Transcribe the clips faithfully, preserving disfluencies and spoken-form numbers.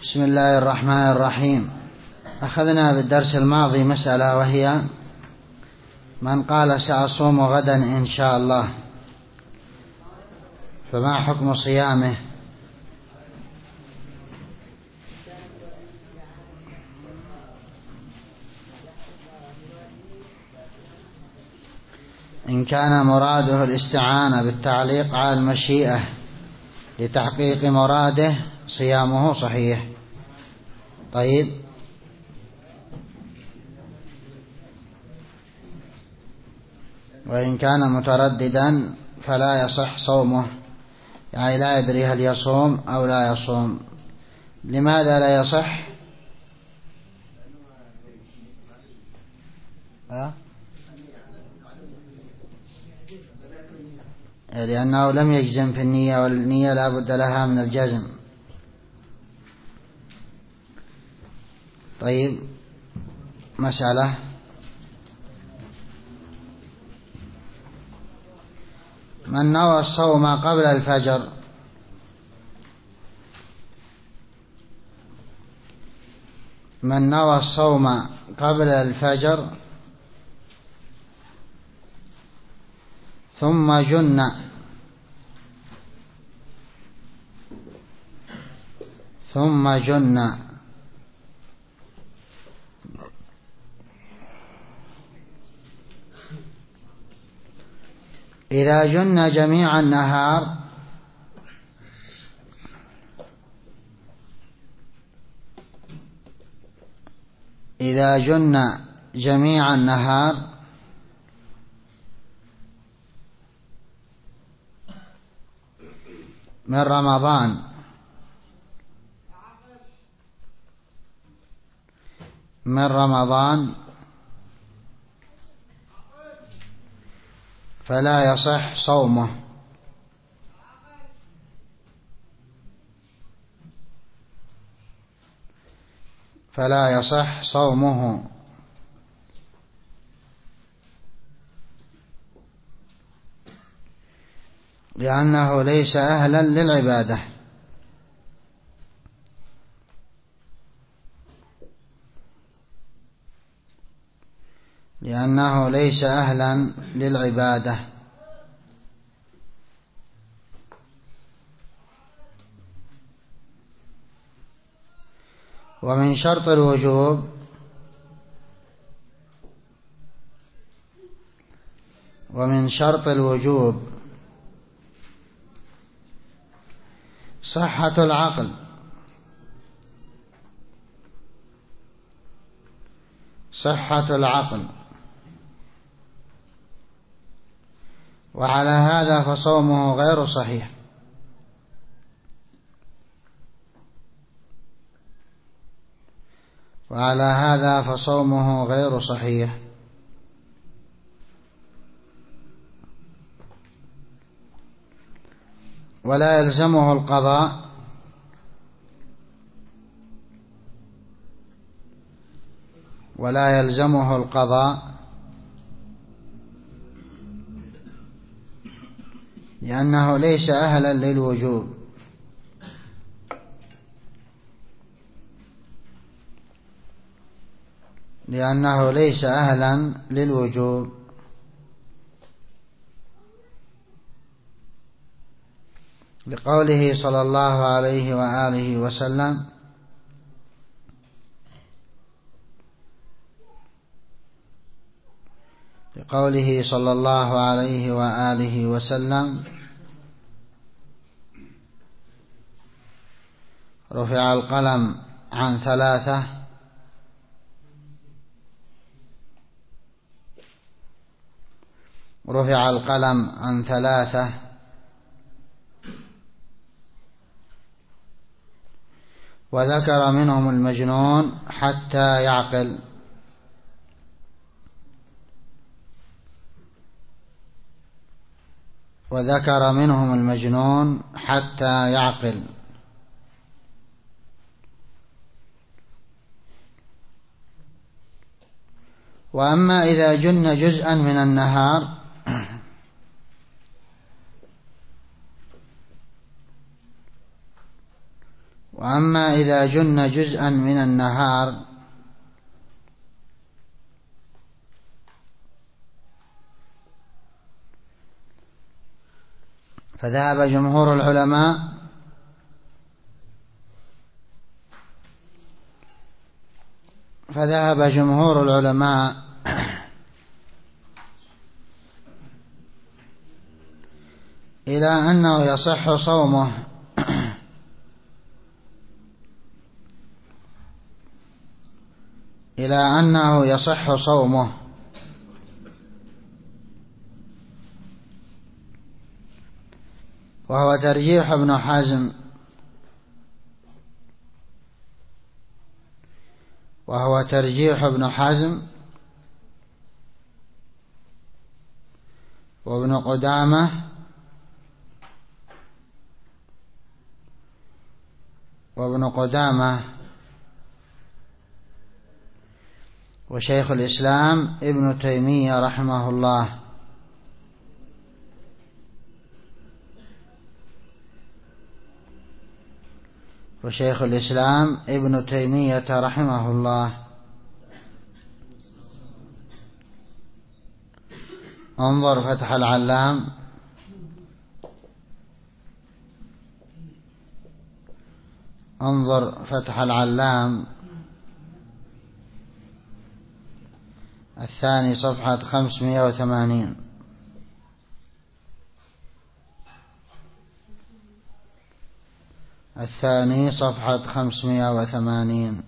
بسم الله الرحمن الرحيم. أخذنا بالدرس الماضي مسألة، وهي من قال سأصوم غدا إن شاء الله فما حكم صيامه؟ إن كان مراده الاستعانة بالتعليق على المشيئة لتحقيق مراده صيامه صحيح. طيب، وإن كان مترددا فلا يصح صومه، يعني لا يدري هل يصوم أو لا يصوم. لماذا لا يصح؟ أه؟ لأنه لم يجزم في النية، والنية لا بد لها من الجزم. طيب، مسألة: من نوى الصوم قبل الفجر من نوى الصوم قبل الفجر ثم جن ثم جن إذا جن جميع النهار إذا جن جميع النهار من رمضان من رمضان فلا يصح صومه، فلا يصح صومه لأنه ليس أهلا للعبادة. لأنه ليس أهلا للعبادة. ومن شرط الوجوب ومن شرط الوجوب صحة العقل صحة العقل وعلى هذا فصومه غير صحيح. وعلى هذا فصومه غير صحيح. ولا يلزمه القضاء ولا يلزمه القضاء لأنه ليس أهلا للوجوب. لأنه ليس أهلا للوجوب. لقوله صلى الله عليه وآله وسلم: لقوله صلى الله عليه وآله وسلم: رفع القلم عن ثلاثة: رفع القلم عن ثلاثة وذكر منهم المجنون حتى يعقل. وذكر منهم المجنون حتى يعقل. وأما إذا جن جزءا من النهار وأما إذا جن جزءا من النهار فذهب جمهور العلماء فذهب جمهور العلماء إلى أنه يصح صومه إلى أنه يصح صومه وهو ترجيح ابن حزم وهو ترجيح ابن حزم وابن قدامة وابن قدامة وشيخ الإسلام ابن تيمية رحمه الله. وشيخ الإسلام ابن تيمية رحمه الله. انظر فتح العلام انظر فتح العلام الثاني صفحة خمسمائة وثمانين. الثاني صفحة خمسمائة وثمانين.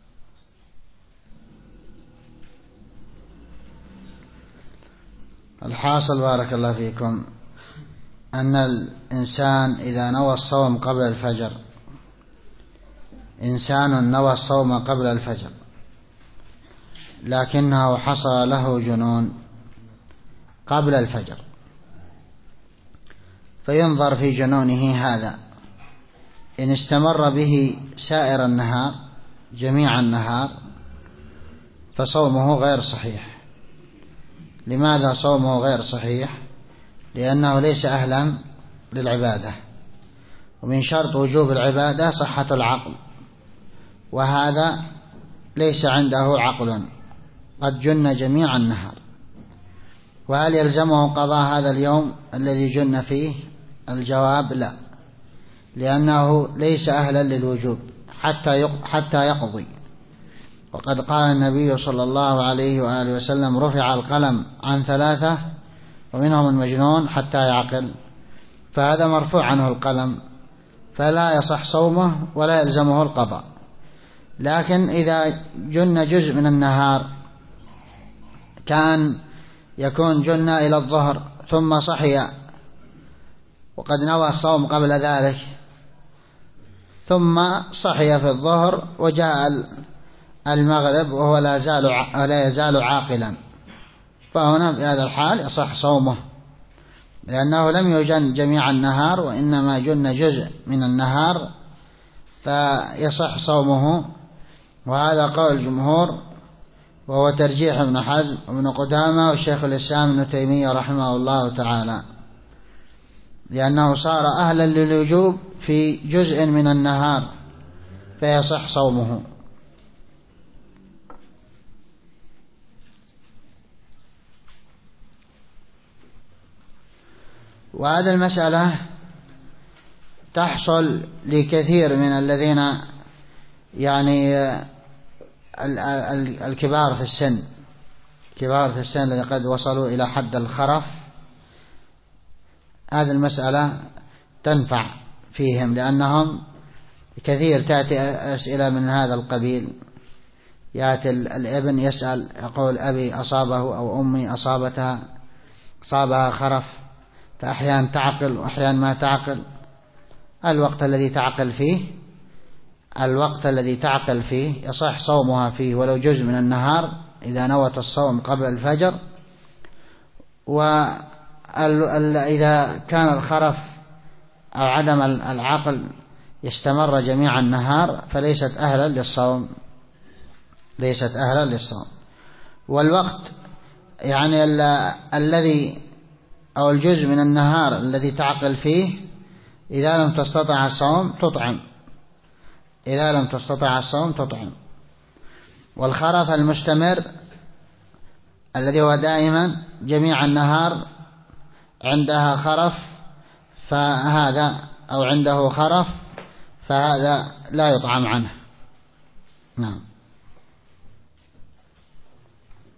الحاصل بارك الله فيكم أن الإنسان إذا نوى الصوم قبل الفجر إنسان نوى الصوم قبل الفجر لكنه حصل له جنون قبل الفجر فينظر في جنونه هذا، إن استمر به سائر النهار جميع النهار فصومه غير صحيح. لماذا صومه غير صحيح؟ لأنه ليس أهلا للعبادة، ومن شرط وجوب العبادة صحة العقل، وهذا ليس عنده عقل قد جن جميع النهار. وهل يلزمه قضاء هذا اليوم الذي جن فيه؟ الجواب لا، لأنه ليس أهلا للوجوب حتى حتى يقضي. وقد قال النبي صلى الله عليه وآله وسلم: رفع القلم عن ثلاثة ومنهم المجنون حتى يعقل. فهذا مرفوع عنه القلم، فلا يصح صومه ولا يلزمه القضاء. لكن إذا جن جزء من النهار كان يكون جن إلى الظهر ثم صحي وقد نوى الصوم قبل ذلك، ثم صحي في الظهر وجاء المغرب وهو لا يزال لا يزال عاقلا، فهنا في هذا الحال يصح صومه، لأنه لم يجن جميع النهار وإنما جن جزء من النهار، فيصح صومه. وهذا قول الجمهور، وهو ترجيح ابن حزم وابن قدامة والشيخ الإسلام ابن تيمية رحمه الله تعالى، لأنه صار أهلا للوجوب في جزء من النهار فيصح صومه. وهذه المسألة تحصل لكثير من الذين يعني الكبار في السن كبار في السن الذين قد وصلوا إلى حد الخرف. هذه المسألة تنفع فيهم، لأنهم كثير تأتي أسئلة من هذا القبيل. يأتي الابن يسأل يقول: أبي أصابه أو أمي أصابتها أصابها خرف، فأحيانا تعقل وأحيانا ما تعقل. الوقت الذي تعقل فيه الوقت الذي تعقل فيه يصح صومها فيه ولو جزء من النهار إذا نوت الصوم قبل الفجر. وإذا كان الخرف أو عدم العقل يستمر جميع النهار فليست أهلا للصوم ليست أهلا للصوم. والوقت يعني الذي أو الجزء من النهار الذي تعقل فيه إذا لم تستطع الصوم تطعم، إذا لم تستطع الصوم تطعم. والخرف المستمر الذي هو دائما جميع النهار عندها خرف فهذا أو عنده خرف فهذا لا يطعم عنه. نعم.